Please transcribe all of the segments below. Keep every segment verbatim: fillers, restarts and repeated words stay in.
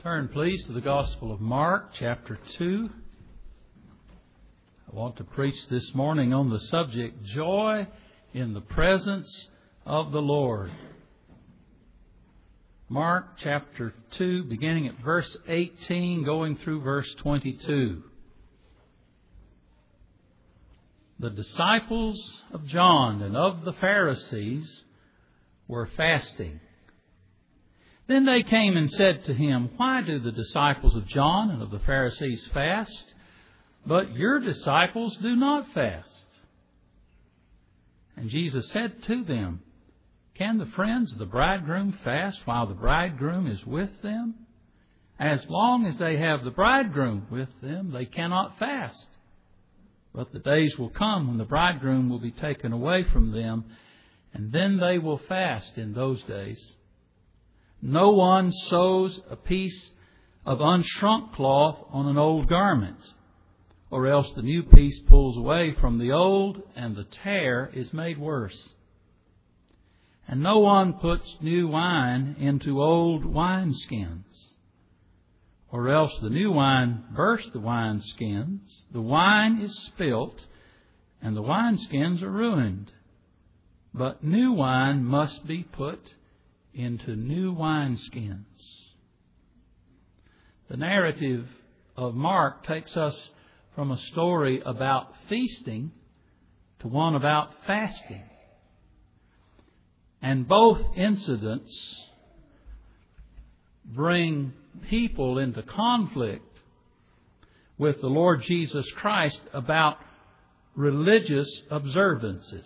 Turn, please, to the Gospel of Mark, chapter two. I want to preach this morning on the subject, Joy in the Presence of the Lord. Mark, chapter two, beginning at verse eighteen, going through verse twenty-two. The disciples of John and of the Pharisees were fasting. Then they came and said to him, Why do the disciples of John and of the Pharisees fast, but your disciples do not fast? And Jesus said to them, Can the friends of the bridegroom fast while the bridegroom is with them? As long as they have the bridegroom with them, they cannot fast. But the days will come when the bridegroom will be taken away from them, and then they will fast in those days. No one sews a piece of unshrunk cloth on an old garment, or else the new piece pulls away from the old, and the tear is made worse. And no one puts new wine into old wineskins, or else the new wine bursts the wineskins, the wine is spilt, and the wineskins are ruined. But new wine must be put into new wineskins. The narrative of Mark takes us from a story about feasting to one about fasting. And both incidents bring people into conflict with the Lord Jesus Christ about religious observances.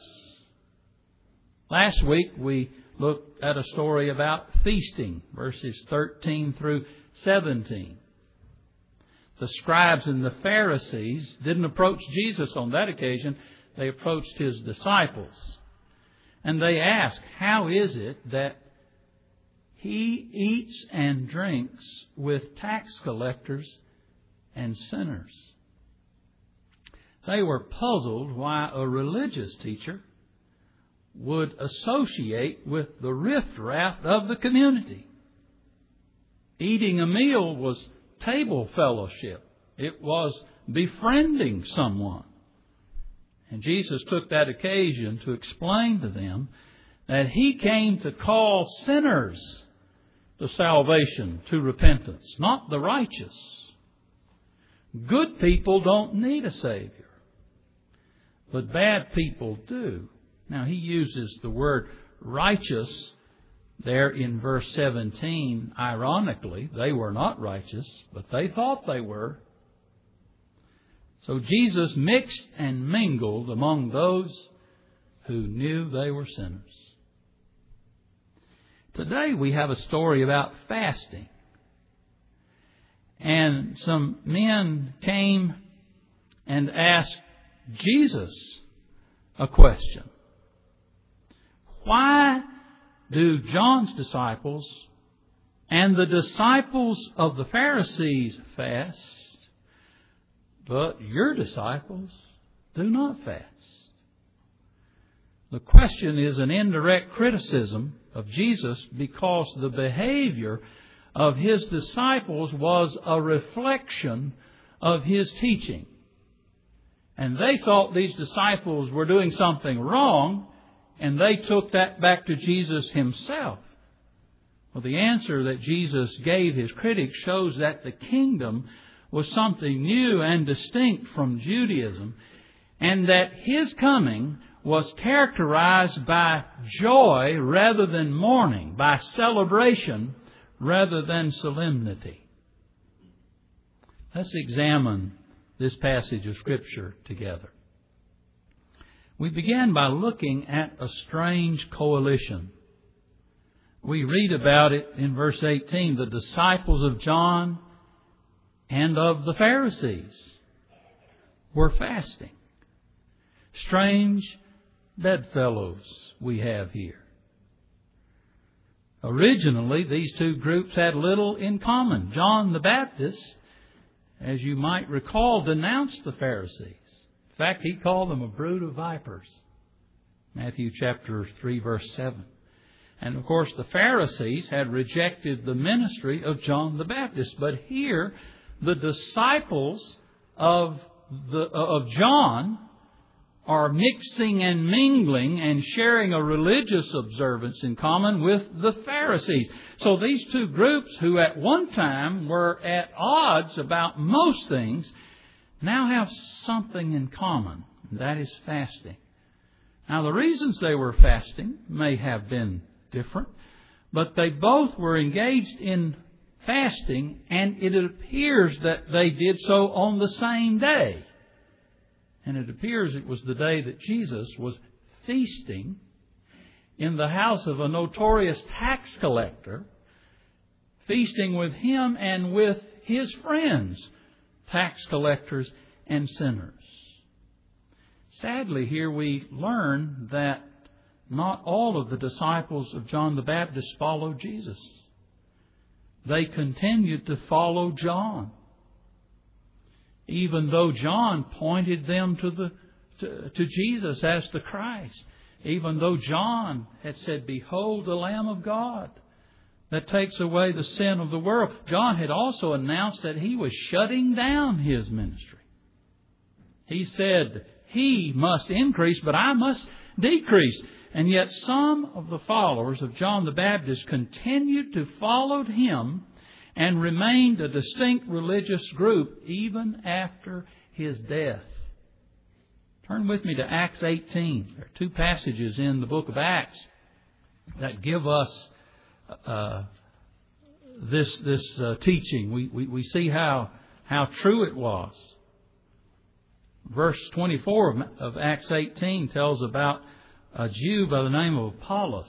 Last week we looked at a story about feasting, verses thirteen through seventeen. The scribes and the Pharisees didn't approach Jesus on that occasion. They approached His disciples. And they asked, How is it that He eats and drinks with tax collectors and sinners? They were puzzled why a religious teacher would associate with the riffraff of the community. Eating a meal was table fellowship. It was befriending someone. And Jesus took that occasion to explain to them that He came to call sinners to salvation, to repentance, not the righteous. Good people don't need a Savior, but bad people do. Now, He uses the word righteous there in verse seventeen. Ironically, they were not righteous, but they thought they were. So Jesus mixed and mingled among those who knew they were sinners. Today we have a story about fasting. And some men came and asked Jesus a question. Why do John's disciples and the disciples of the Pharisees fast, but your disciples do not fast? The question is an indirect criticism of Jesus because the behavior of His disciples was a reflection of His teaching. And they thought these disciples were doing something wrong, and they took that back to Jesus Himself. Well, the answer that Jesus gave His critics shows that the kingdom was something new and distinct from Judaism, and that His coming was characterized by joy rather than mourning, by celebration rather than solemnity. Let's examine this passage of Scripture together. We began by looking at a strange coalition. We read about it in verse eighteen, the disciples of John and of the Pharisees were fasting. Strange bedfellows we have here. Originally, these two groups had little in common. John the Baptist, as you might recall, denounced the Pharisees. In fact, he called them a brood of vipers. Matthew chapter three, verse seven. And of course the Pharisees had rejected the ministry of John the Baptist. But here the disciples of the of John are mixing and mingling and sharing a religious observance in common with the Pharisees. So these two groups, who at one time were at odds about most things, now have something in common. And that is fasting. Now the reasons they were fasting may have been different, but they both were engaged in fasting, and it appears that they did so on the same day. And it appears it was the day that Jesus was feasting in the house of a notorious tax collector, feasting with him and with his friends, tax collectors and sinners. Sadly, here we learn that not all of the disciples of John the Baptist followed Jesus. They continued to follow John, even though John pointed them to the to, to Jesus as the Christ. Even though John had said, "Behold the Lamb of God that takes away the sin of the world." John had also announced that he was shutting down his ministry. He said, "He must increase, but I must decrease." And yet some of the followers of John the Baptist continued to follow him and remained a distinct religious group even after his death. Turn with me to Acts eighteen. There are two passages in the book of Acts that give us uh, this this uh, teaching. We, we we see how how true it was. Verse twenty-four of, of Acts eighteen tells about a Jew by the name of Apollos.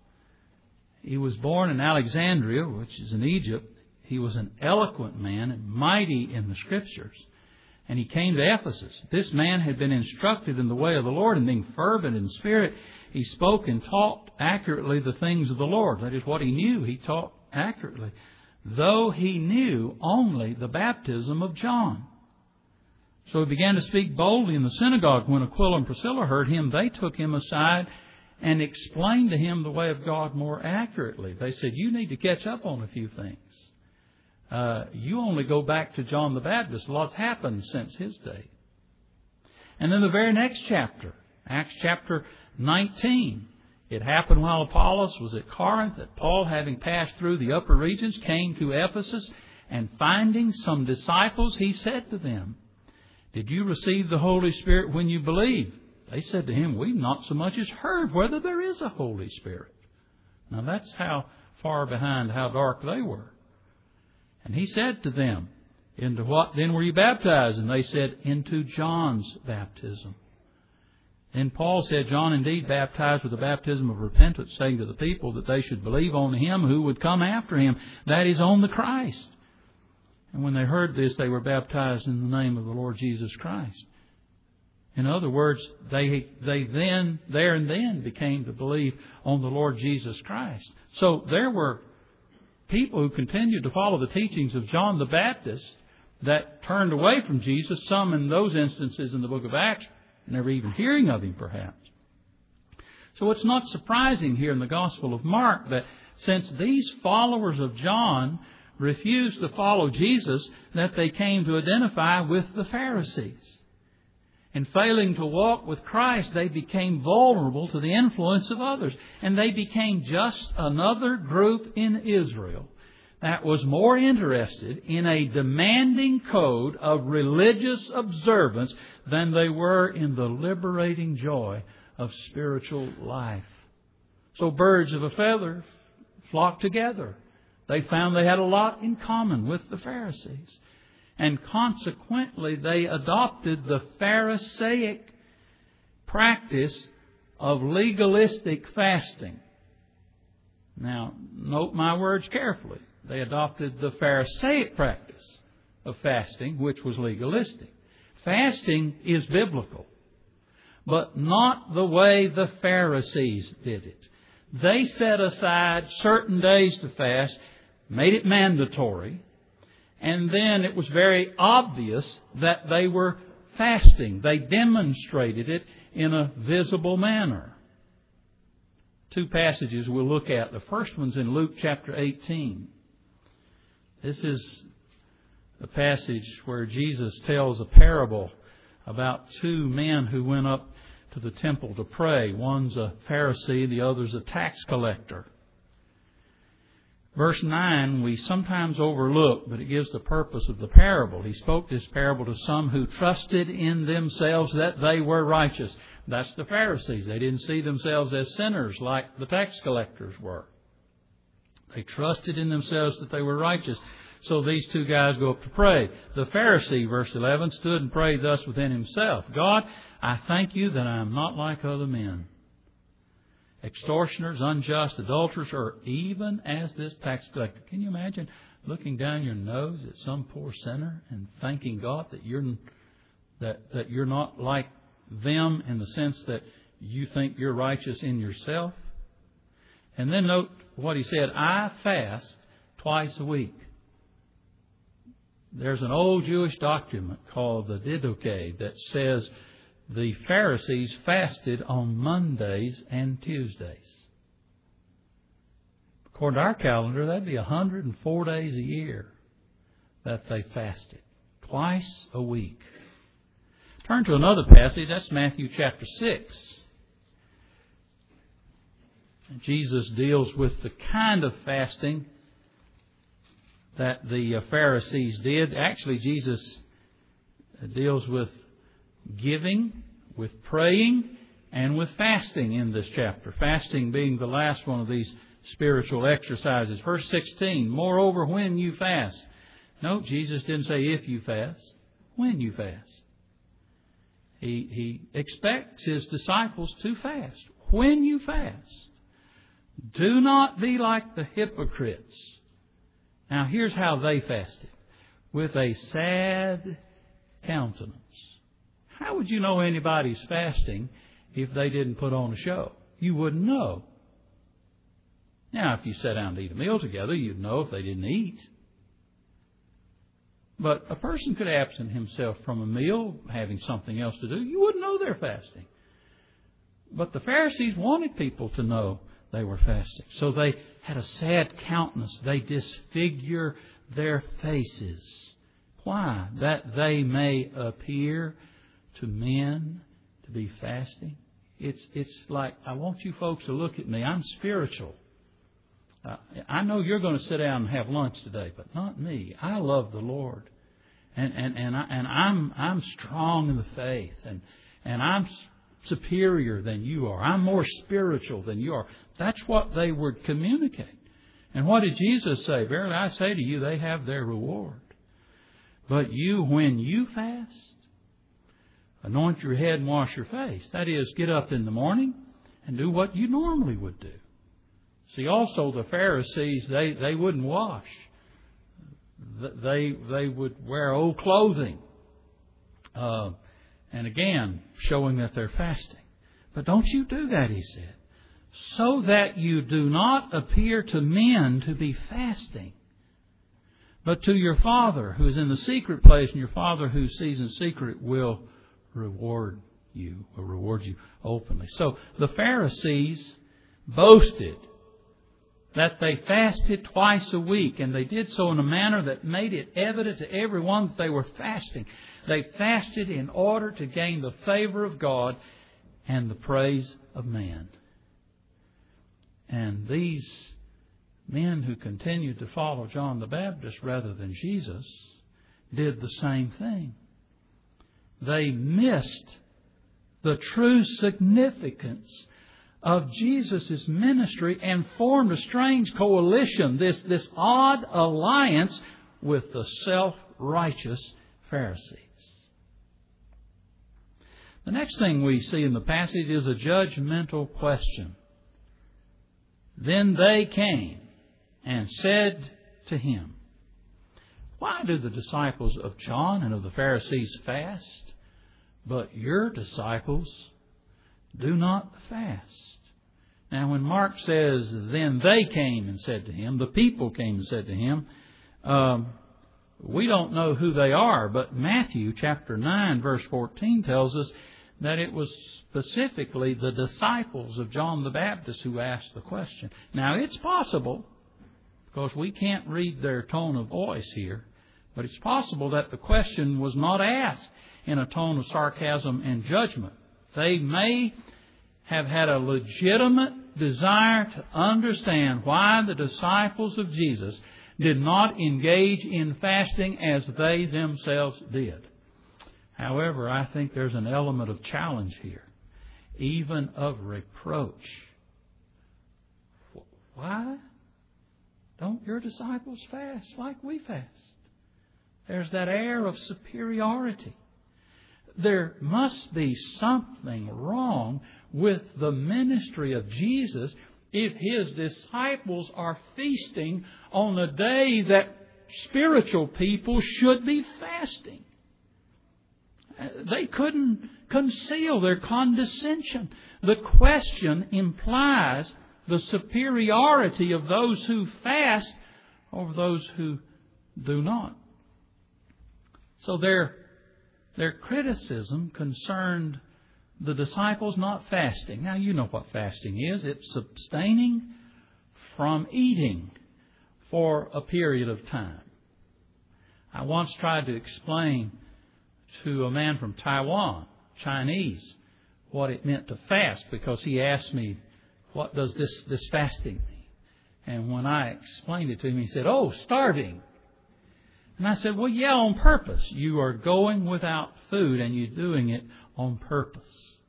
He was born in Alexandria, which is in Egypt. He was an eloquent man and mighty in the Scriptures. And he came to Ephesus. This man had been instructed in the way of the Lord, and being fervent in spirit, he spoke and taught accurately the things of the Lord. That is what he knew. He taught accurately, though he knew only the baptism of John. So he began to speak boldly in the synagogue. When Aquila and Priscilla heard him, they took him aside and explained to him the way of God more accurately. They said, "You need to catch up on a few things. Uh, you only go back to John the Baptist. A lot's happened since his day." And then the very next chapter, Acts chapter nineteen. It happened while Apollos was at Corinth that Paul, having passed through the upper regions, came to Ephesus, and finding some disciples, he said to them, "Did you receive the Holy Spirit when you believed?" They said to him, "We've not so much as heard whether there is a Holy Spirit." Now that's how far behind, how dark they were. And he said to them, "Into what then were you baptized?" And they said, "Into John's baptism." Then Paul said, "John indeed baptized with the baptism of repentance, saying to the people that they should believe on him who would come after him, that is, on the Christ." And when they heard this, they were baptized in the name of the Lord Jesus Christ. In other words, they they then, there and then, became to believe on the Lord Jesus Christ. So there were people who continued to follow the teachings of John the Baptist that turned away from Jesus, some in those instances in the book of Acts, never even hearing of him perhaps. So it's not surprising here in the Gospel of Mark that since these followers of John refused to follow Jesus, that they came to identify with the Pharisees. In failing to walk with Christ, they became vulnerable to the influence of others. And they became just another group in Israel that was more interested in a demanding code of religious observance than they were in the liberating joy of spiritual life. So birds of a feather flocked together. They found they had a lot in common with the Pharisees. And consequently, they adopted the Pharisaic practice of legalistic fasting. Now, note my words carefully. They adopted the Pharisaic practice of fasting, which was legalistic. Fasting is biblical, but not the way the Pharisees did it. They set aside certain days to fast, made it mandatory, and then it was very obvious that they were fasting. They demonstrated it in a visible manner. two passages we'll look at. The first one's in Luke chapter eighteen. This is the passage where Jesus tells a parable about two men who went up to the temple to pray. One's a Pharisee, the other's a tax collector. Verse nine we sometimes overlook, but it gives the purpose of the parable. He spoke this parable to some who trusted in themselves that they were righteous. That's the Pharisees. They didn't see themselves as sinners like the tax collectors were. They trusted in themselves that they were righteous. So these two guys go up to pray. The Pharisee, verse eleven, stood and prayed thus within himself. God, I thank you that I am not like other men, extortioners, unjust, adulterers, or even as this tax collector. Can you imagine looking down your nose at some poor sinner and thanking God that you're that that you're not like them in the sense that you think you're righteous in yourself? And then note what he said, I fast twice a week. There's an old Jewish document called the Didache that says the Pharisees fasted on Mondays and Tuesdays. According to our calendar, that'd be one hundred four days a year that they fasted. Twice a week. Turn to another passage. That's Matthew chapter six. Jesus deals with the kind of fasting that the Pharisees did. Actually, Jesus deals with giving, with praying, and with fasting in this chapter. Fasting being the last one of these spiritual exercises. Verse sixteen, moreover, when you fast. No, Jesus didn't say if you fast, when you fast. He, he expects His disciples to fast. When you fast, do not be like the hypocrites. Now, here's how they fasted. With a sad countenance. How would you know anybody's fasting if they didn't put on a show? You wouldn't know. Now, if you sat down to eat a meal together, you'd know if they didn't eat. But a person could absent himself from a meal, having something else to do. You wouldn't know they're fasting. But the Pharisees wanted people to know they were fasting. So they had a sad countenance. They disfigure their faces. Why? That they may appear to men to be fasting. It's it's like, I want you folks to look at me. I'm spiritual. Uh, I know you're going to sit down and have lunch today, but not me. I love the Lord, and and and, I, and I'm I'm strong in the faith, and and I'm superior than you are. I'm more spiritual than you are. That's what they would communicate. And what did Jesus say? Verily I say to you, they have their reward. But you, when you fast, anoint your head and wash your face. That is, get up in the morning and do what you normally would do. See, also the Pharisees, they, they wouldn't wash. They, they would wear old clothing. Uh, and again, showing that they're fasting. But don't you do that, he said, so that you do not appear to men to be fasting, but to your Father who is in the secret place, and your Father who sees in secret will reward you, will reward you openly. So the Pharisees boasted that they fasted twice a week, and they did so in a manner that made it evident to everyone that they were fasting. They fasted in order to gain the favor of God and the praise of man. And these men who continued to follow John the Baptist rather than Jesus did the same thing. They missed the true significance of Jesus' ministry and formed a strange coalition, this, this odd alliance with the self-righteous Pharisees. The next thing we see in the passage is a judgmental question. Then they came and said to him, why do the disciples of John and of the Pharisees fast, but your disciples do not fast? Now, when Mark says, then they came and said to him, the people came and said to him, um, we don't know who they are, but Matthew chapter nine verse fourteen tells us that it was specifically the disciples of John the Baptist who asked the question. Now, it's possible, because we can't read their tone of voice here, but it's possible that the question was not asked in a tone of sarcasm and judgment. They may have had a legitimate desire to understand why the disciples of Jesus did not engage in fasting as they themselves did. However, I think there's an element of challenge here, even of reproach. Why don't your disciples fast like we fast? There's that air of superiority. There must be something wrong with the ministry of Jesus if His disciples are feasting on a day that spiritual people should be fasting. They couldn't conceal their condescension. The question implies the superiority of those who fast over those who do not. So their, their criticism concerned the disciples not fasting. Now, you know what fasting is. It's abstaining from eating for a period of time. I once tried to explain to a man from Taiwan, Chinese, what it meant to fast, because he asked me, what does this, this fasting mean? And when I explained it to him, he said, oh, starving. And I said, well, yeah, on purpose. You are going without food and you're doing it on purpose.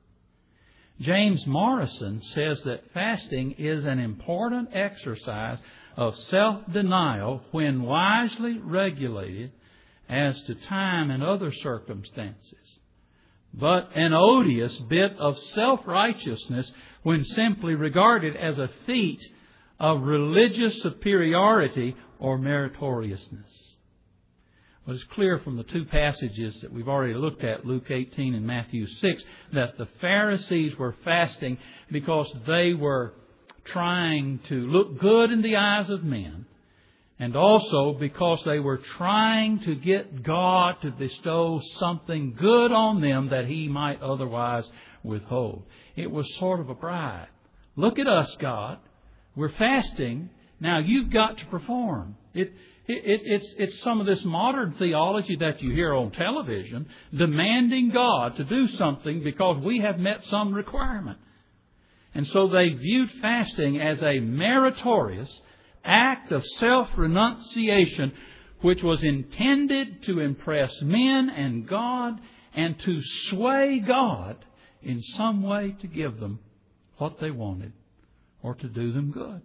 James Morrison says that fasting is an important exercise of self-denial when wisely regulated as to time and other circumstances, but an odious bit of self-righteousness when simply regarded as a feat of religious superiority or meritoriousness. Well, it's clear from the two passages that we've already looked at, Luke eighteen and Matthew six, that the Pharisees were fasting because they were trying to look good in the eyes of men, and also because they were trying to get God to bestow something good on them that He might otherwise withhold. It was sort of a bribe. Look at us, God. We're fasting. Now you've got to perform. It, it, it, it's, it's some of this modern theology that you hear on television, demanding God to do something because we have met some requirement. And so they viewed fasting as a meritorious act of self-renunciation, which was intended to impress men and God and to sway God in some way to give them what they wanted or to do them good.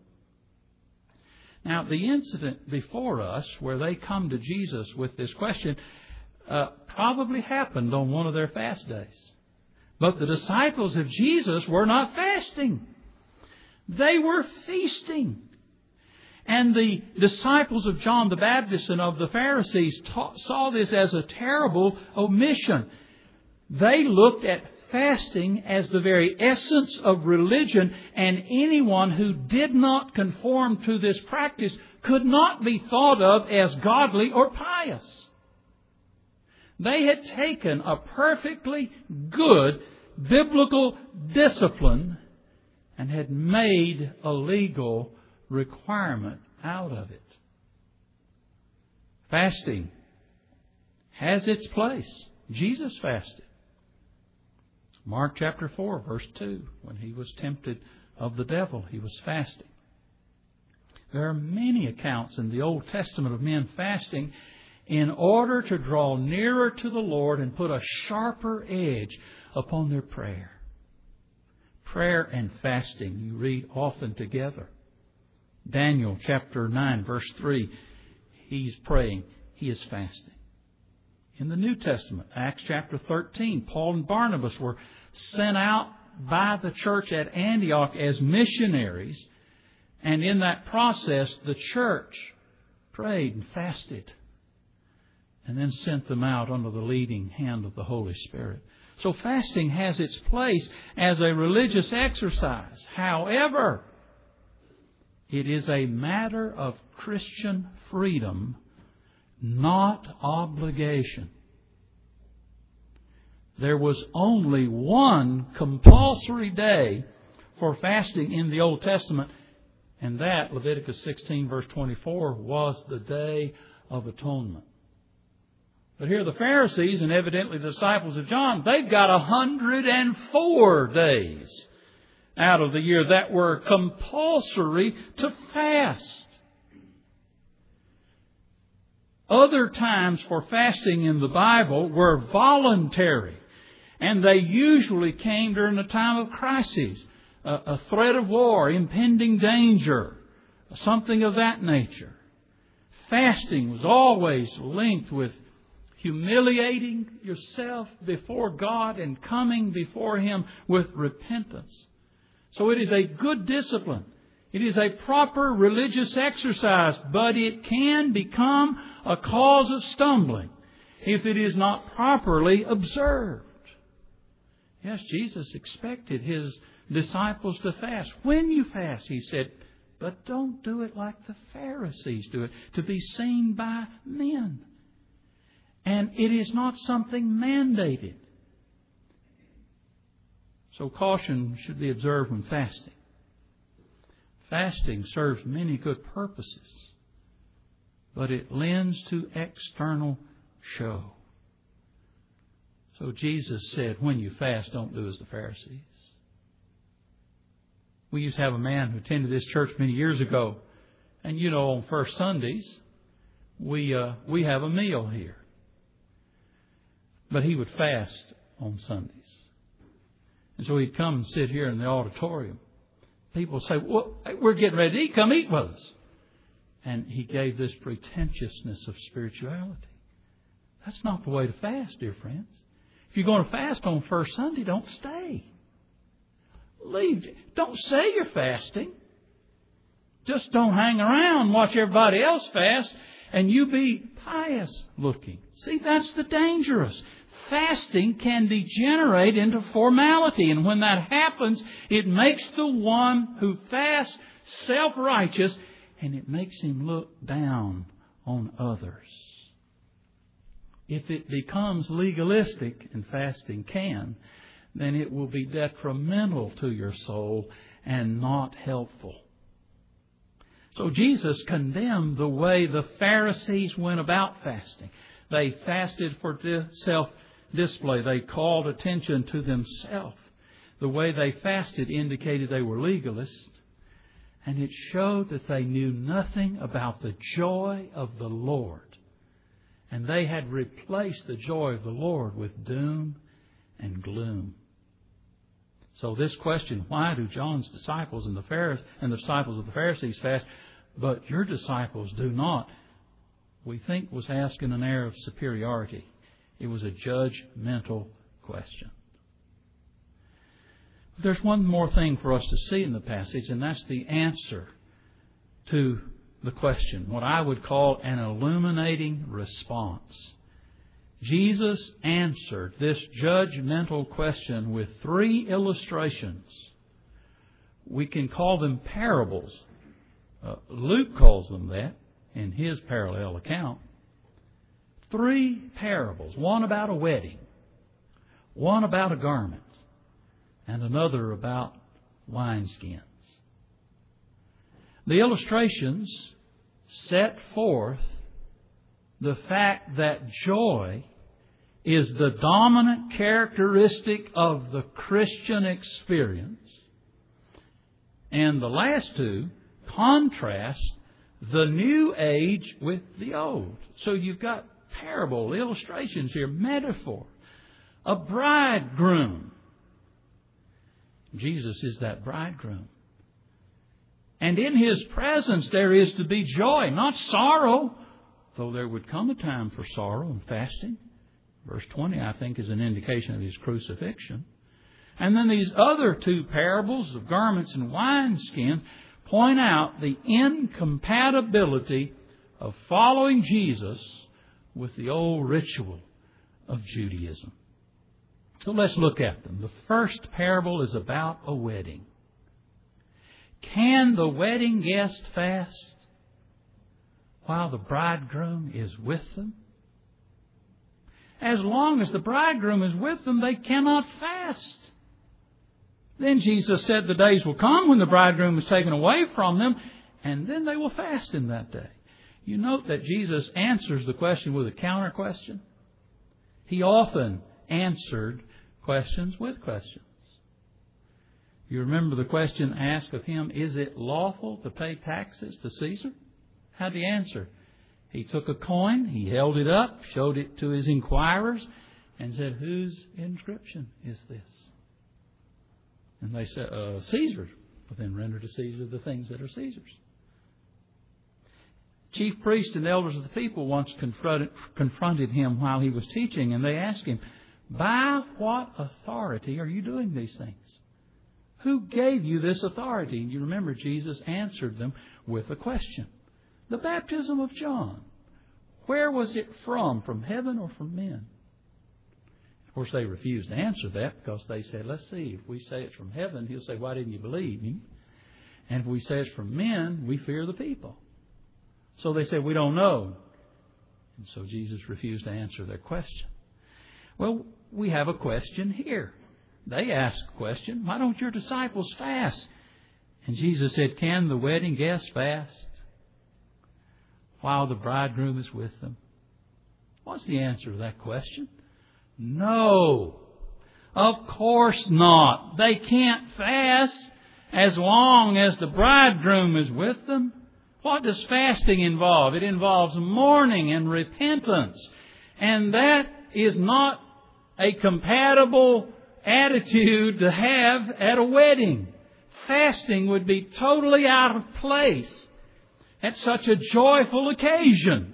Now, the incident before us where they come to Jesus with this question uh, probably happened on one of their fast days. But the disciples of Jesus were not fasting. They were feasting. And the disciples of John the Baptist and of the Pharisees ta- saw this as a terrible omission. They looked at fasting as the very essence of religion, and anyone who did not conform to this practice could not be thought of as godly or pious. They had taken a perfectly good biblical discipline and had made a legal requirement out of it. Fasting has its place. Jesus fasted. Mark chapter four, verse two, when He was tempted of the devil, He was fasting. There are many accounts in the Old Testament of men fasting in order to draw nearer to the Lord and put a sharper edge upon their prayer. Prayer and fasting, you read often together. Daniel chapter nine, verse three, he's praying, he is fasting. In the New Testament, Acts chapter thirteen, Paul and Barnabas were sent out by the church at Antioch as missionaries. And in that process, the church prayed and fasted and then sent them out under the leading hand of the Holy Spirit. So fasting has its place as a religious exercise. However, it is a matter of Christian freedom, not obligation. There was only one compulsory day for fasting in the Old Testament, and that, Leviticus sixteen, verse twenty-four, was the Day of Atonement. But here the Pharisees, and evidently the disciples of John, they've got one hundred four days out of the year that were compulsory to fast. Other times for fasting in the Bible were voluntary, and they usually came during a time of crisis, a, a threat of war, impending danger, something of that nature. Fasting was always linked with humiliating yourself before God and coming before Him with repentance. So it is a good discipline. It is a proper religious exercise, but it can become a cause of stumbling if it is not properly observed. Yes, Jesus expected His disciples to fast. When you fast, He said, but don't do it like the Pharisees do it, to be seen by men. And it is not something mandated. So caution should be observed when fasting. Fasting serves many good purposes, but it lends to external show. So Jesus said, when you fast, don't do as the Pharisees. We used to have a man who attended this church many years ago. And you know, on first Sundays, we uh, we have a meal here. But he would fast on Sundays. And so he'd come and sit here in the auditorium. People would say, well, we're getting ready to eat. Come eat with us. And he gave this pretentiousness of spirituality. That's not the way to fast, dear friends. If you're going to fast on first Sunday, don't stay. Leave. Don't say you're fasting. Just don't hang around and watch everybody else fast and you be pious looking. See, that's the dangerous. Fasting can degenerate into formality. And when that happens, it makes the one who fasts self-righteous and it makes him look down on others. If it becomes legalistic, and fasting can, then it will be detrimental to your soul and not helpful. So Jesus condemned the way the Pharisees went about fasting. They fasted for self-display. They called attention to themselves. The way they fasted indicated they were legalists. And it showed that they knew nothing about the joy of the Lord. And they had replaced the joy of the Lord with doom and gloom. So this question, why do John's disciples and the Pharisees and the disciples of the Pharisees fast, but your disciples do not, we think was asked in an air of superiority. It was a judgmental question. But there's one more thing for us to see in the passage, and that's the answer to the question, what I would call an illuminating response. Jesus answered this judgmental question with three illustrations. We can call them parables. Uh, Luke calls them that in his parallel account. Three parables. One about a wedding. One about a garment. And another about wineskins. The illustrations set forth the fact that joy is the dominant characteristic of the Christian experience. And the last two contrast the new age with the old. So you've got parable, illustrations here, metaphor. A bridegroom. Jesus is that bridegroom. And in His presence there is to be joy, not sorrow. Though there would come a time for sorrow and fasting. Verse twenty, I think, is an indication of His crucifixion. And then these other two parables of garments and wineskins point out the incompatibility of following Jesus with the old ritual of Judaism. So let's look at them. The first parable is about a wedding. Can the wedding guest fast while the bridegroom is with them? As long as the bridegroom is with them, they cannot fast. Then Jesus said the days will come when the bridegroom is taken away from them, and then they will fast in that day. You note that Jesus answers the question with a counter question. He often answered questions with questions. You remember the question asked of him, is it lawful to pay taxes to Caesar? How did he answer? He took a coin, he held it up, showed it to his inquirers, and said, whose inscription is this? And they said, uh, Caesar's. But then render to Caesar the things that are Caesar's. Chief priests and elders of the people once confronted, confronted him while he was teaching, and they asked him, by what authority are you doing these things? Who gave you this authority? And you remember Jesus answered them with a question. The baptism of John, where was it from? From heaven or from men? Of course, they refused to answer that because they said, let's see, if we say it's from heaven, he'll say, why didn't you believe him? And if we say it's from men, we fear the people. So they said, we don't know. And so Jesus refused to answer their question. Well, we have a question here. They asked a question, why don't your disciples fast? And Jesus said, can the wedding guests fast while the bridegroom is with them? What's the answer to that question? No, of course not. They can't fast as long as the bridegroom is with them. What does fasting involve? It involves mourning and repentance. And that is not a compatible attitude to have at a wedding. Fasting would be totally out of place at such a joyful occasion.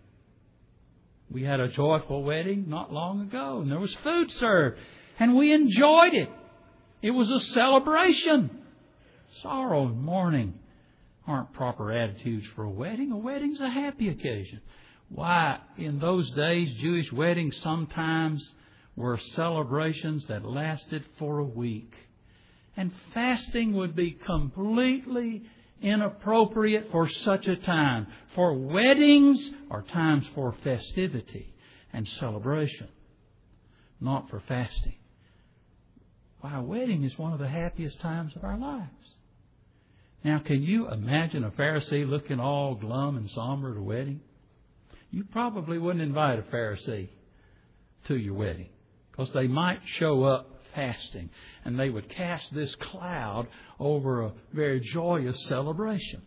We had a joyful wedding not long ago, and there was food served, and we enjoyed it. It was a celebration. Sorrow and mourning aren't proper attitudes for a wedding. A wedding's a happy occasion. Why, in those days, Jewish weddings sometimes were celebrations that lasted for a week. And fasting would be completely inappropriate for such a time. For weddings are times for festivity and celebration, not for fasting. Why, a wedding is one of the happiest times of our lives. Now, can you imagine a Pharisee looking all glum and somber at a wedding? You probably wouldn't invite a Pharisee to your wedding because they might show up fasting and they would cast this cloud over a very joyous celebration.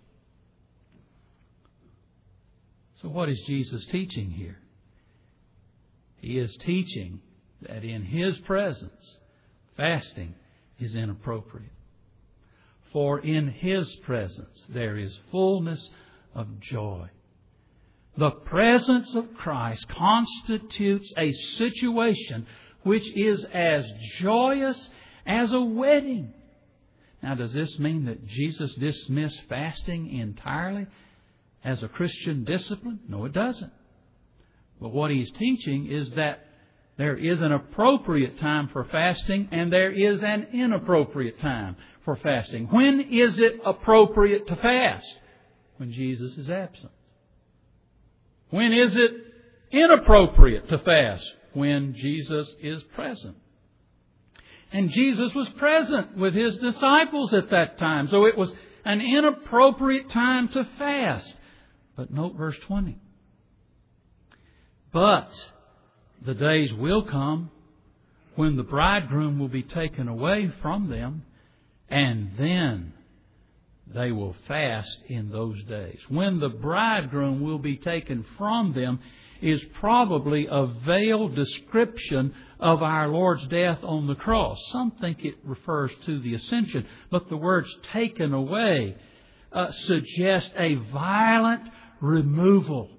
So what is Jesus teaching here? He is teaching that in His presence, fasting is inappropriate. For in His presence there is fullness of joy. The presence of Christ constitutes a situation which is as joyous as a wedding. Now, does this mean that Jesus dismissed fasting entirely as a Christian discipline? No, it doesn't. But what He's teaching is that there is an appropriate time for fasting and there is an inappropriate time for fasting. When is it appropriate to fast? When Jesus is absent. When is it inappropriate to fast? When Jesus is present. And Jesus was present with His disciples at that time. So it was an inappropriate time to fast. But note verse twenty. But the days will come when the bridegroom will be taken away from them, and then they will fast in those days. When the bridegroom will be taken from them is probably a veiled description of our Lord's death on the cross. Some think it refers to the ascension, but the words taken away uh, suggest a violent removal.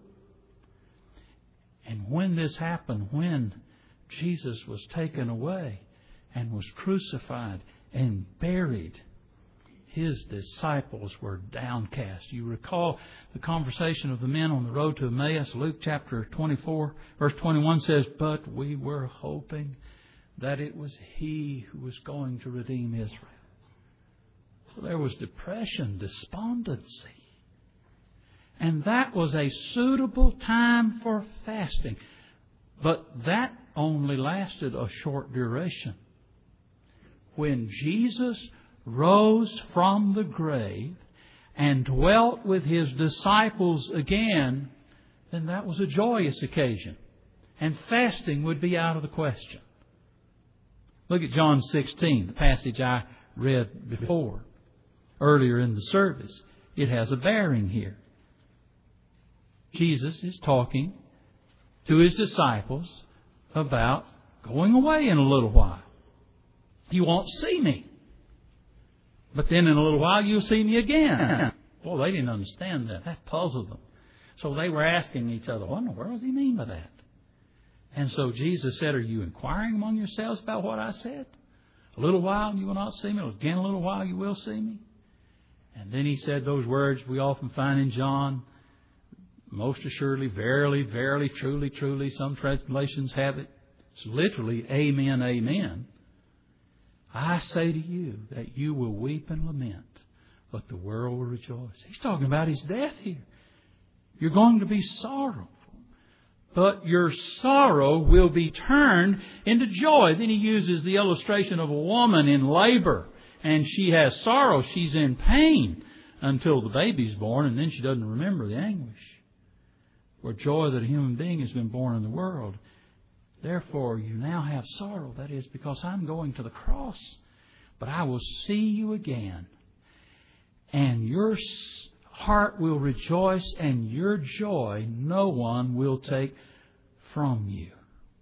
And when this happened, when Jesus was taken away and was crucified and buried, His disciples were downcast. You recall the conversation of the men on the road to Emmaus. Luke chapter twenty-four, verse twenty-one says, but we were hoping that it was He who was going to redeem Israel. So there was depression, despondency. And that was a suitable time for fasting. But that only lasted a short duration. When Jesus rose from the grave and dwelt with His disciples again, then that was a joyous occasion. And fasting would be out of the question. Look at John sixteen, the passage I read before, earlier in the service. It has a bearing here. Jesus is talking to His disciples about going away in a little while. You won't see me. But then in a little while you'll see me again. Well, they didn't understand that. That puzzled them. So they were asking each other, what in the world does He mean by that? And so Jesus said, are you inquiring among yourselves about what I said? A little while you will not see me. Again, a little while you will see me. And then He said those words we often find in John. Most assuredly, verily, verily, truly, truly. Some translations have it. It's literally amen, amen. I say to you that you will weep and lament, but the world will rejoice. He's talking about His death here. You're going to be sorrowful, but your sorrow will be turned into joy. Then He uses the illustration of a woman in labor, and she has sorrow. She's in pain until the baby's born, and then she doesn't remember the anguish. For joy that a human being has been born in the world. Therefore, you now have sorrow. That is because I'm going to the cross. But I will see you again. And your heart will rejoice, and your joy no one will take from you.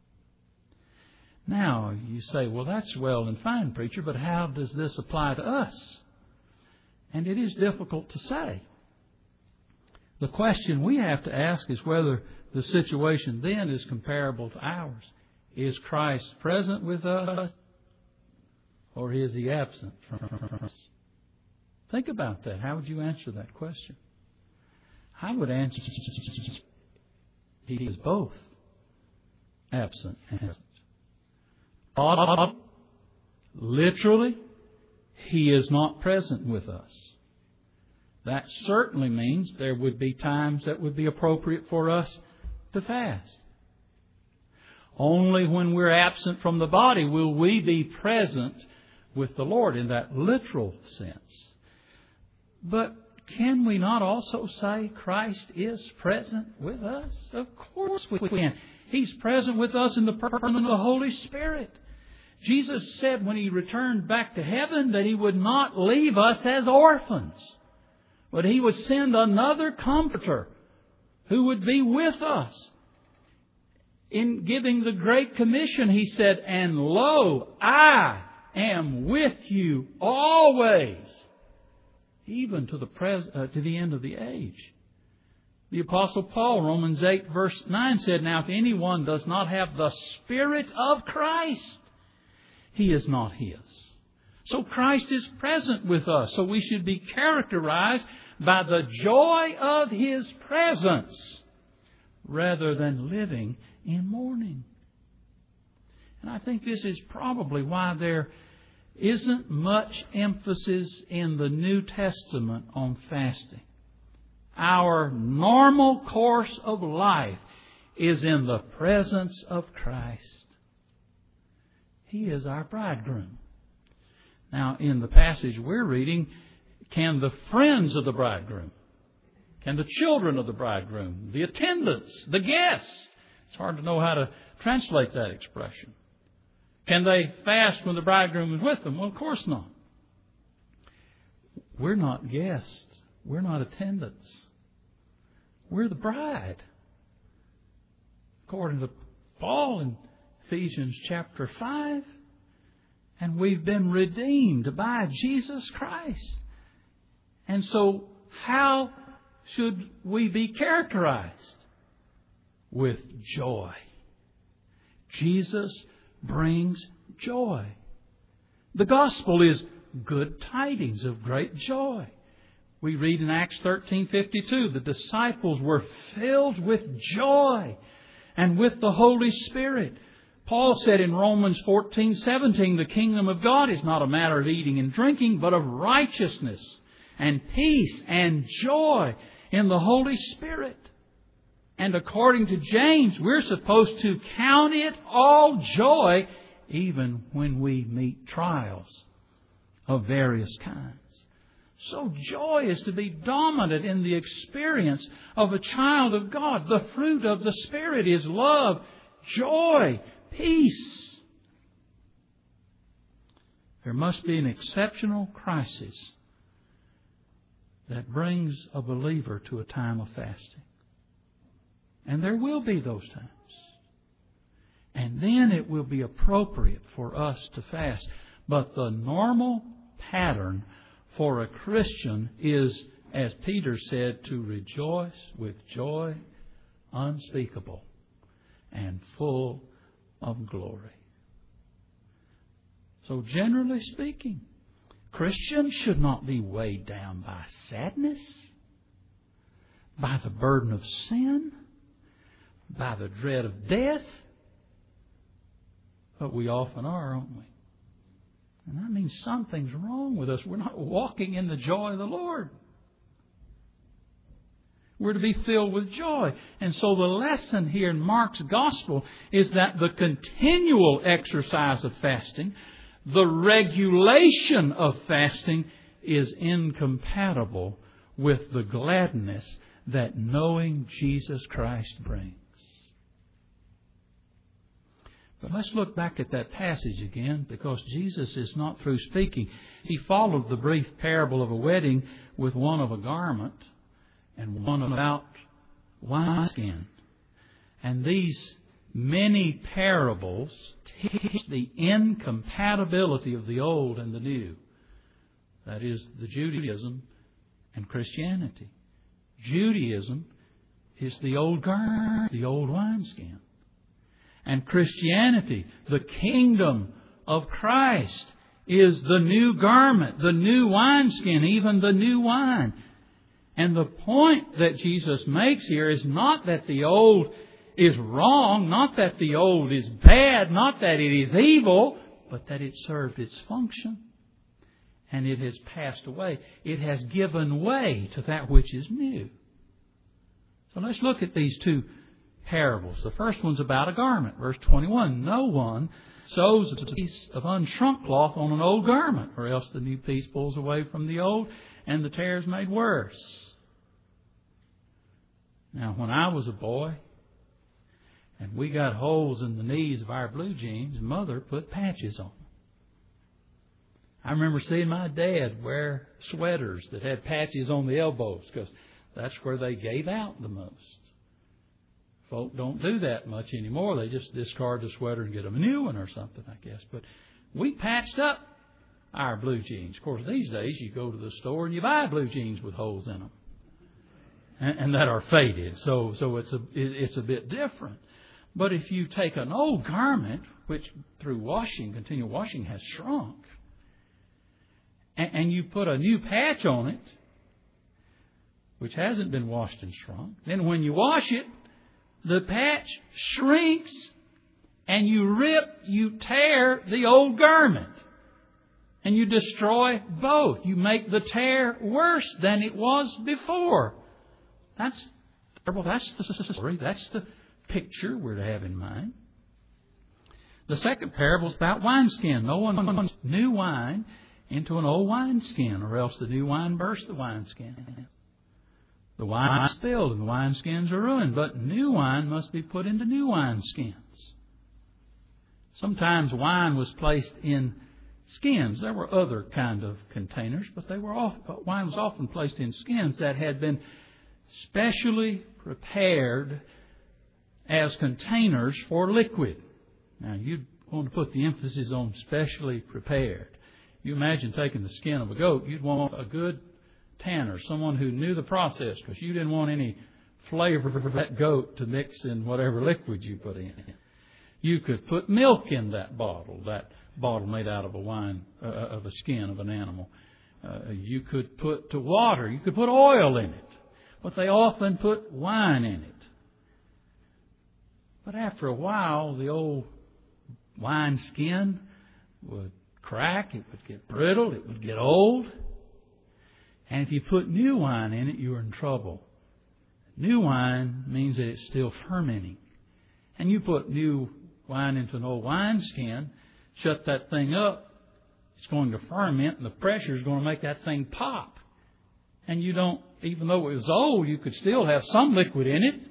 Now, you say, well, that's well and fine, preacher, but how does this apply to us? And it is difficult to say. The question we have to ask is whether the situation then is comparable to ours. Is Christ present with us, or is He absent from us? Think about that. How would you answer that question? I would answer, He is both absent and present. Literally, He is not present with us. That certainly means there would be times that would be appropriate for us to fast. Only when we're absent from the body will we be present with the Lord in that literal sense. But can we not also say Christ is present with us? Of course we can. He's present with us in the person of the Holy Spirit. Jesus said when He returned back to heaven that He would not leave us as orphans, but He would send another Comforter who would be with us. In giving the Great Commission, He said, and lo, I am with you always, even to the pres- uh, to the end of the age. The Apostle Paul, Romans eight, verse nine, said, now if anyone does not have the Spirit of Christ, he is not His. So Christ is present with us. So we should be characterized by the joy of His presence rather than living in mourning. And I think this is probably why there isn't much emphasis in the New Testament on fasting. Our normal course of life is in the presence of Christ. He is our bridegroom. Now, in the passage we're reading, can the friends of the bridegroom, can the children of the bridegroom, the attendants, the guests, it's hard to know how to translate that expression. Can they fast when the bridegroom is with them? Well, of course not. We're not guests. We're not attendants. We're the bride. According to Paul in Ephesians chapter five. And we've been redeemed by Jesus Christ. And so how should we be characterized? With joy. Jesus brings joy. The gospel is good tidings of great joy. We read in Acts thirteen fifty-two, the disciples were filled with joy and with the Holy Spirit. Paul said in Romans fourteen seventeen, the kingdom of God is not a matter of eating and drinking, but of righteousness and peace and joy in the Holy Spirit. And according to James, we're supposed to count it all joy even when we meet trials of various kinds. So joy is to be dominant in the experience of a child of God. The fruit of the Spirit is love, joy, peace. There must be an exceptional crisis that brings a believer to a time of fasting. And there will be those times. And then it will be appropriate for us to fast. But the normal pattern for a Christian is, as Peter said, to rejoice with joy unspeakable and full of glory. So generally speaking, Christians should not be weighed down by sadness, by the burden of sin, by the dread of death. But we often are, aren't we? And that means something's wrong with us. We're not walking in the joy of the Lord. We're to be filled with joy. And so the lesson here in Mark's Gospel is that the continual exercise of fasting, the regulation of fasting, is incompatible with the gladness that knowing Jesus Christ brings. But let's look back at that passage again, because Jesus is not through speaking. He followed the brief parable of a wedding with one of a garment and one about wineskin. And these many parables teach the incompatibility of the old and the new. That is, the Judaism and Christianity. Judaism is the old garment, the old wineskin. And Christianity, the kingdom of Christ, is the new garment, the new wineskin, even the new wine. And the point that Jesus makes here is not that the old is wrong, not that the old is bad, not that it is evil, but that it served its function and it has passed away. It has given way to that which is new. So let's look at these two parables. The first one's about a garment. Verse twenty-one, no one sews a piece of unshrunk cloth on an old garment, or else the new piece pulls away from the old and the tear is made worse. Now, when I was a boy and we got holes in the knees of our blue jeans, Mother put patches on them. I remember seeing my dad wear sweaters that had patches on the elbows because that's where they gave out the most. Folk don't do that much anymore. They just discard the sweater and get them a new one or something, I guess. But we patched up our blue jeans. Of course, these days you go to the store and you buy blue jeans with holes in them, and, and that are faded. So, so it's a it, it's a bit different. But if you take an old garment, which through washing, continual washing, has shrunk, and, and you put a new patch on it, which hasn't been washed and shrunk, then when you wash it, the patch shrinks and you rip, you tear the old garment. And you destroy both. You make the tear worse than it was before. That's that's the story. That's the picture we're to have in mind. The second parable is about wineskin. No one puts new wine into an old wineskin, or else the new wine bursts the wineskin. The wine is spilled and the wineskins are ruined, but new wine must be put into new wineskins. Sometimes wine was placed in skins. There were other kind of containers, but they were all, wine was often placed in skins that had been specially prepared as containers for liquid. Now, you'd want to put the emphasis on specially prepared. You imagine taking the skin of a goat, you'd want a good tanner, someone who knew the process, because you didn't want any flavor for that goat to mix in whatever liquid you put in. You could put milk in that bottle, that bottle made out of a wine, uh, of a skin of an animal. Uh, you could put to water, you could put oil in it, but they often put wine in it. But after a while, the old wine skin would crack, it would get brittle, it would get old. And if you put new wine in it, you were in trouble. New wine means that it's still fermenting. And you put new wine into an old wineskin, shut that thing up, it's going to ferment, and the pressure is going to make that thing pop. And you don't, even though it was old, you could still have some liquid in it.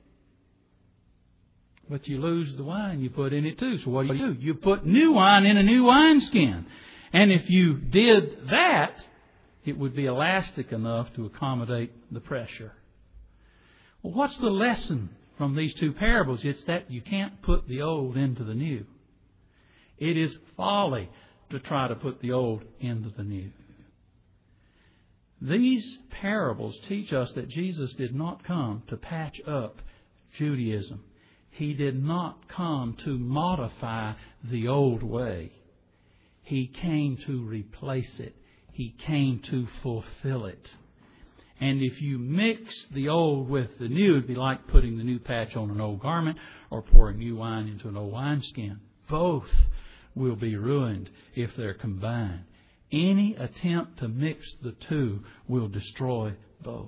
But you lose the wine you put in it too. So what do you do? You put new wine in a new wineskin. And if you did that, it would be elastic enough to accommodate the pressure. Well, what's the lesson from these two parables? It's that you can't put the old into the new. It is folly to try to put the old into the new. These parables teach us that Jesus did not come to patch up Judaism. He did not come to modify the old way. He came to replace it. He came to fulfill it. And if you mix the old with the new, it'd be like putting the new patch on an old garment or pouring new wine into an old wineskin. Both will be ruined if they're combined. Any attempt to mix the two will destroy both.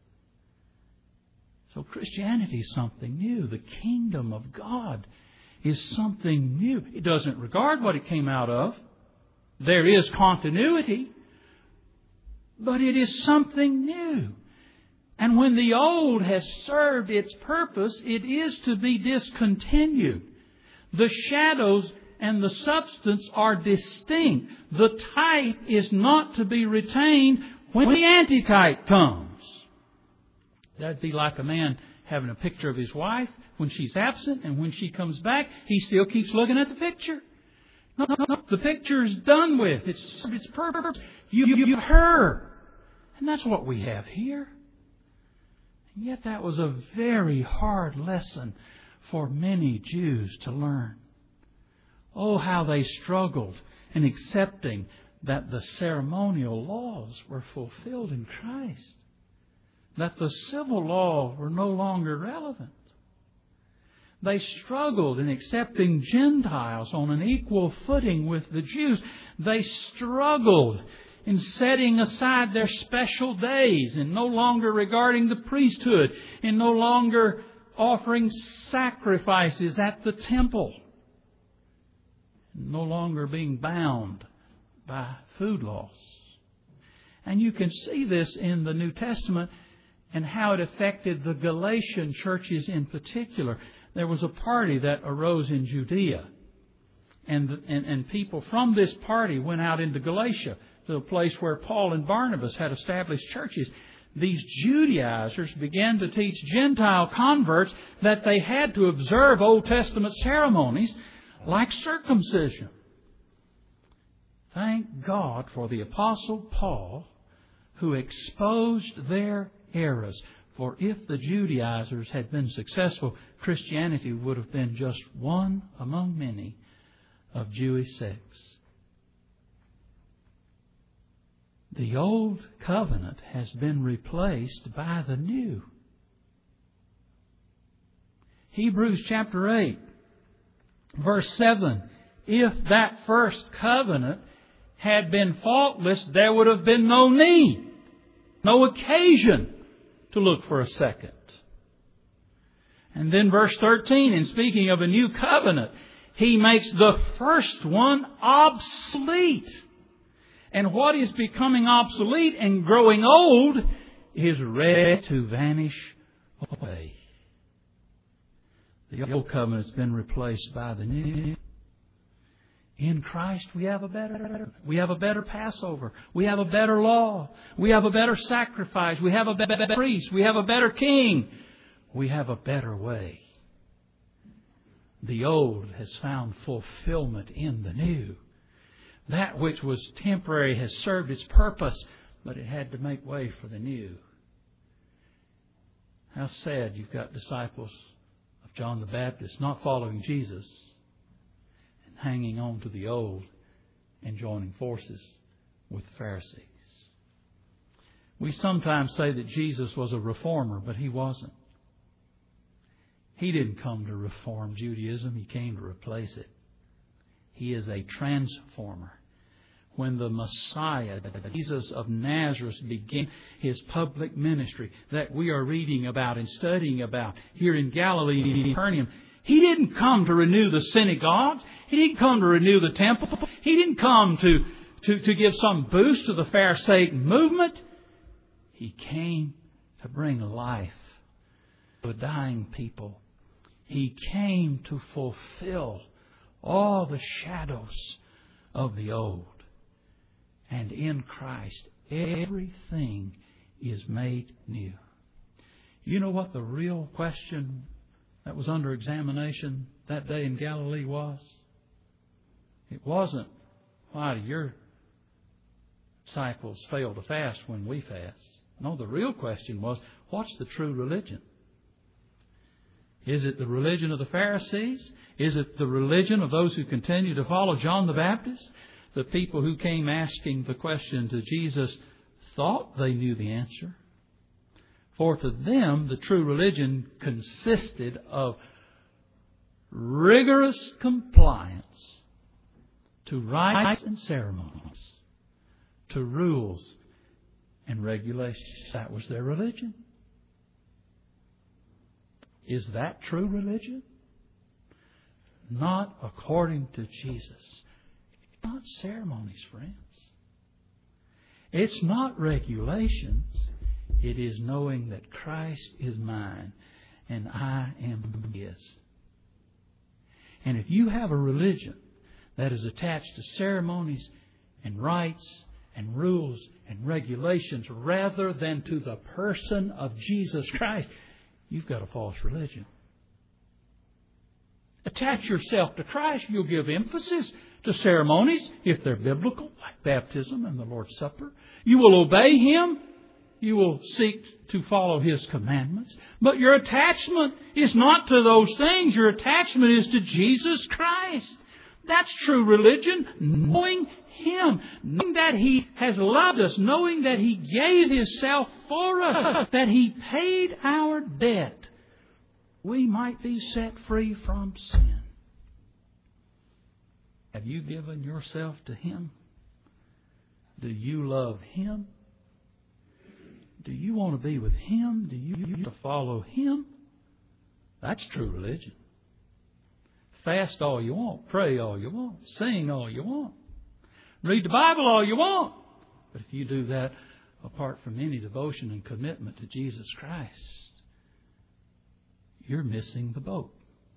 So Christianity is something new. The kingdom of God is something new. It doesn't regard what it came out of. There is continuity. But it is something new. And when the old has served its purpose, it is to be discontinued. The shadows and the substance are distinct. The type is not to be retained when the antitype comes. That'd be like a man having a picture of his wife when she's absent, and when she comes back, he still keeps looking at the picture. No, no, no. The picture is done with. It's its purpose. You, you, you, her. And that's what we have here. And yet that was a very hard lesson for many Jews to learn. Oh, how they struggled in accepting that the ceremonial laws were fulfilled in Christ. That the civil laws were no longer relevant. They struggled in accepting Gentiles on an equal footing with the Jews. They struggled in setting aside their special days and no longer regarding the priesthood and no longer offering sacrifices at the temple. No longer being bound by food laws. And you can see this in the New Testament and how it affected the Galatian churches in particular. There was a party that arose in Judea. And, and, and people from this party went out into Galatia, to a place where Paul and Barnabas had established churches. These Judaizers began to teach Gentile converts that they had to observe Old Testament ceremonies like circumcision. Thank God for the Apostle Paul, who exposed their errors. For if the Judaizers had been successful, Christianity would have been just one among many of Jewish sects. The old covenant has been replaced by the new. Hebrews chapter eight, verse seven. If that first covenant had been faultless, there would have been no need, no occasion to look for a second. And then verse thirteen, in speaking of a new covenant, He makes the first one obsolete. And what is becoming obsolete and growing old is ready to vanish away. The old covenant has been replaced by the new. In Christ we have a better, we have a better Passover. We have a better law. We have a better sacrifice. We have a better priest. We have a better king. We have a better way. The old has found fulfillment in the new. That which was temporary has served its purpose, but it had to make way for the new. How sad you've got disciples of John the Baptist not following Jesus and hanging on to the old and joining forces with the Pharisees. We sometimes say that Jesus was a reformer, but He wasn't. He didn't come to reform Judaism. He came to replace it. He is a transformer. when the Messiah, Jesus of Nazareth, began His public ministry that we are reading about and studying about here in Galilee and Capernaum, He didn't come to renew the synagogues. He didn't come to renew the temple. He didn't come to, to, to give some boost to the Pharisaic movement. He came to bring life to a dying people. He came to fulfill all the shadows of the old. And in Christ, everything is made new. You know what the real question that was under examination that day in Galilee was? It wasn't, why do your disciples fail to fast when we fast? No, the real question was, what's the true religion? Is it the religion of the Pharisees? Is it the religion of those who continue to follow John the Baptist? The people who came asking the question to Jesus thought they knew the answer. For to them, the true religion consisted of rigorous compliance to rites and ceremonies, to rules and regulations. That was their religion. Is that true religion? Not according to Jesus. It's not ceremonies, friends. It's not regulations. It is knowing that Christ is mine and I am His. And if you have a religion that is attached to ceremonies and rites and rules and regulations rather than to the person of Jesus Christ, you've got a false religion. Attach yourself to Christ. You'll give emphasis to ceremonies if they're biblical, like baptism and the Lord's Supper. You will obey Him. You will seek to follow His commandments. But your attachment is not to those things. Your attachment is to Jesus Christ. That's true religion. Knowing Him. Knowing that He has loved us. Knowing that He gave Himself for us. That He paid our debt. We might be set free from sin. Have you given yourself to Him? Do you love Him? Do you want to be with Him? Do you want to follow Him? That's true religion. Fast all you want. Pray all you want. Sing all you want. Read the Bible all you want. But if you do that apart from any devotion and commitment to Jesus Christ, you're missing the boat.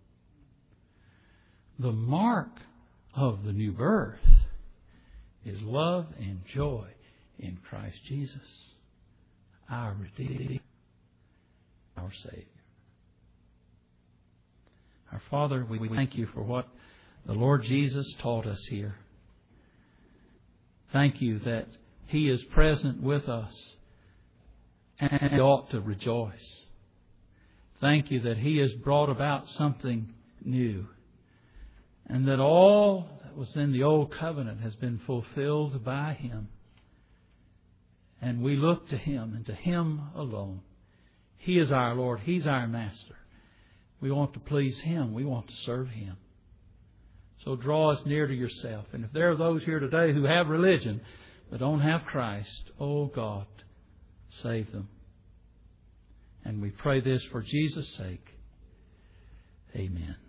The mark of the new birth is love and joy in Christ Jesus, our Redeemer, our Savior. Our Father, we thank You for what the Lord Jesus taught us here. Thank You that He is present with us and we ought to rejoice. Thank You that He has brought about something new and that all that was in the old covenant has been fulfilled by Him. And we look to Him and to Him alone. He is our Lord. He's our Master. We want to please Him. We want to serve Him. So draw us near to Yourself. And if there are those here today who have religion but don't have Christ, oh God, save them. And we pray this for Jesus' sake. Amen.